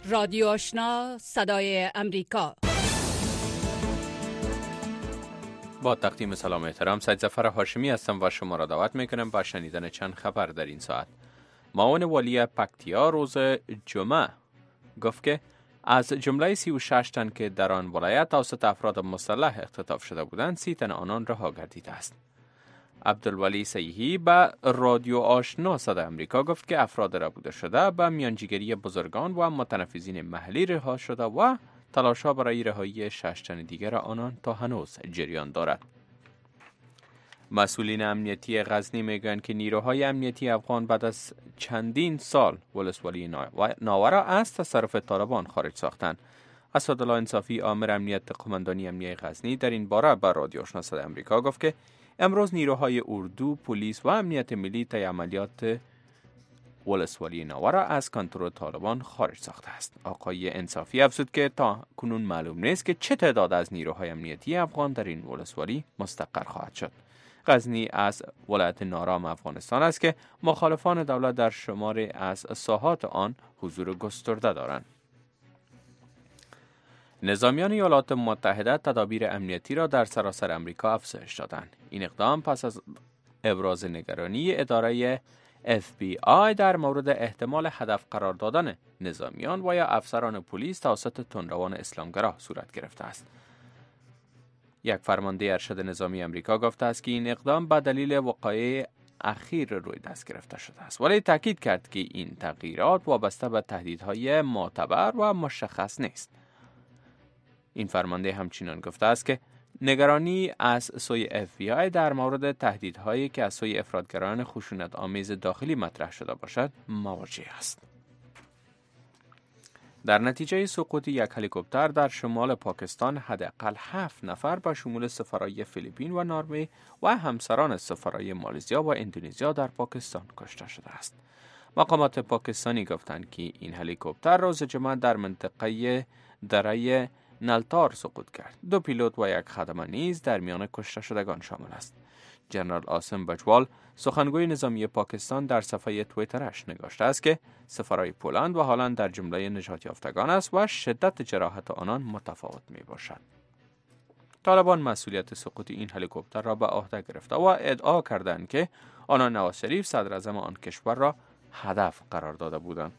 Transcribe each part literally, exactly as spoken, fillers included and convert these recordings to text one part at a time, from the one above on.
رادیو آشنا صدای امریکا. با تقدیم سلام و احترام، سید ظفر هاشمی هستم و شما را دعوت میکنم با شنیدن چند خبر در این ساعت. معاون والی پکتیا روز جمعه گفت که از جمله سی و شش تن که در آن ولایت توسط افراد مسلح اختطاف شده بودند، سی تن آنان رها گردیده است. عبدالولی صیحی به رادیو آشنا صدای امریکا گفت که افراد ربوده شده به میانجیگری بزرگان و متنفذین محلی رها شده و تلاش‌ها برای رهایی شش تن دیگر آنان تا هنوز جریان دارد. مسئولین امنیتی غزنی میگویند که نیروهای امنیتی افغان بعد از چندین سال ولسوالی ناورا از تصرف طالبان خارج ساختند. اسدالله انصافی آمر امنیت قماندانی امنیتی غزنی در این باره به رادیو آشنا صدای امریکا گفت که امروز نیروهای اردو، پلیس و امنیت ملی طی عملیات ولسوالی ناورا از کنترل طالبان خارج ساخته است. آقای انصافی افزود که تا کنون معلوم نیست که چه تعداد از نیروهای امنیتی افغان در این ولسوالی مستقر خواهد شد. غزنی از ولایت نارام افغانستان است که مخالفان دولت در شماری از ساحات آن حضور گسترده دارند. نظامیان ایالات متحده تدابیر امنیتی را در سراسر امریکا افزایش دادند. این اقدام پس از ابراز نگرانی اداره اف بی آی در مورد احتمال هدف قرار دادن نظامیان و یا افسران پلیس توسط تندروان اسلامگرا صورت گرفته است. یک فرمانده ارشد نظامی امریکا گفته است که این اقدام به دلیل وقایع اخیر روی دست گرفته شده است، ولی تاکید کرد که این تغییرات وابسته به تهدیدهای معتبر و مشخص نیست. این فرمانده همچنین گفته است که نگرانی از سوی اف بی آی در مورد تهدیدهایی که از سوی افراطگرایان خشونت آمیز داخلی مطرح شده باشد مواجه است. در نتیجه سقوط یک هلیکوپتر در شمال پاکستان حداقل هفت نفر به شمول سفرای فیلیپین و نروژ و همسران سفرای مالزیا و اندونزیا در پاکستان کشته شده است. مقامات پاکستانی گفتند که این هلیکوپتر روز جمعه در منطقه دره نلتار سقوط کرد. دو پیلوت و یک خدمه نیز در میان کشته شدگان شامل است. جنرال آسم بجوال سخنگوی نظامی پاکستان در صفحه توییترش نگاشته است که سفرهای پولند و هلند در جمله نجات یافتگان است و شدت جراحت آنان متفاوت می باشد. طالبان مسئولیت سقوط این هلیکوپتر را به عهده گرفته و ادعا کردند که آنان نواز شریف صدر اعظم آن کشور را هدف قرار داده بودند.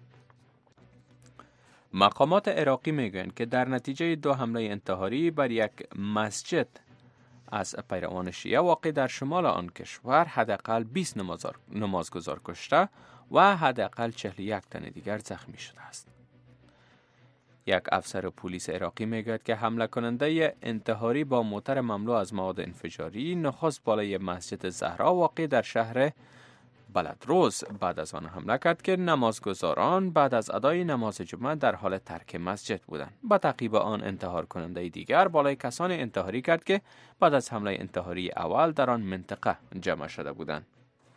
مقامات عراقی میگویند که در نتیجه دو حمله انتحاری بر یک مسجد از پیروان شیعه واقع در شمال آن کشور حداقل بیست نمازگزار کشته و حداقل چهل و یک تن دیگر زخمی شده است. یک افسر پلیس عراقی میگوید که حمله کننده انتحاری با موتر مملو از مواد انفجاری نخست بالای مسجد زهرا واقع در شهر بلدروز بعد از آن حمله کرد که نمازگزاران بعد از ادای نماز جمعه در حال ترک مسجد بودند. با تعقیب آن انتحار کننده دیگر بالای کسان انتحاری کرد که بعد از حمله انتحاری اول در آن منطقه جمع شده بودند.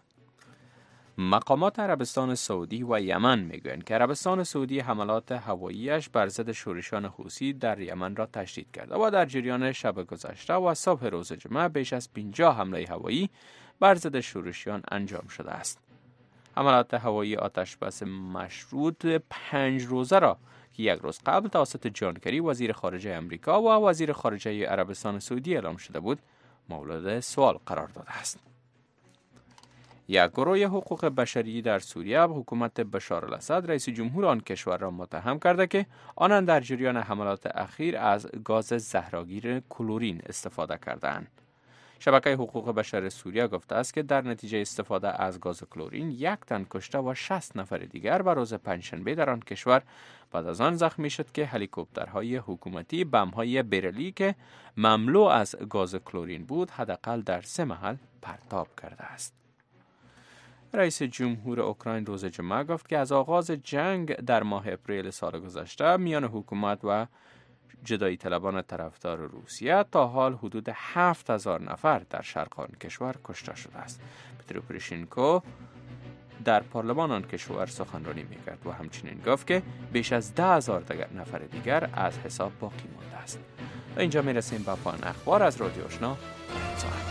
مقامات عربستان سعودی و یمن میگویند که عربستان سعودی حملات هواییش بر ضد شورشیان حوثی در یمن را تشدید کرده و در جریان شب گذشته و صبح روز جمعه بیش از پنجاه حمله هوایی بر ضد شورشیان انجام شده است. حملات هوایی آتشبس مشروط پنج روزه را که یک روز قبل توسط جان کری وزیر خارجه امریکا و وزیر خارجه عربستان سعودی اعلام شده بود مورد سوال قرار داده است. یک گروه حقوق بشری در سوریه حکومت بشار الاسد رئیس جمهور آن کشور را متهم کرده که آنان در جریان حملات اخیر از گاز زهرگیر کلورین استفاده کردند. شبکه حقوق بشر سوریه گفته است که در نتیجه استفاده از گاز کلورین یک تن کشته و شصت نفر دیگر به روز پنجشنبه در آن کشور بعد از آن زخمی شد که هلیکوپترهای حکومتی بم‌های برلی که مملو از گاز کلورین بود حداقل در سه محل پرتاب کرده است. رئیس جمهور اوکراین روز جمعه گفت که از آغاز جنگ در ماه اپریل سال گذشته میان حکومت و جدایی طلبان طرفدار روسیه تا حال حدود هفت هزار نفر در شرق آن کشور کشته شده است. پترو پروشنکو در پارلمان آن کشور سخنرانی میکرد و همچنین گفت که بیش از ده هزار نفر دیگر از حساب باقی مانده است. اینجا میرسیم به پایان اخبار از رادیو آشنا.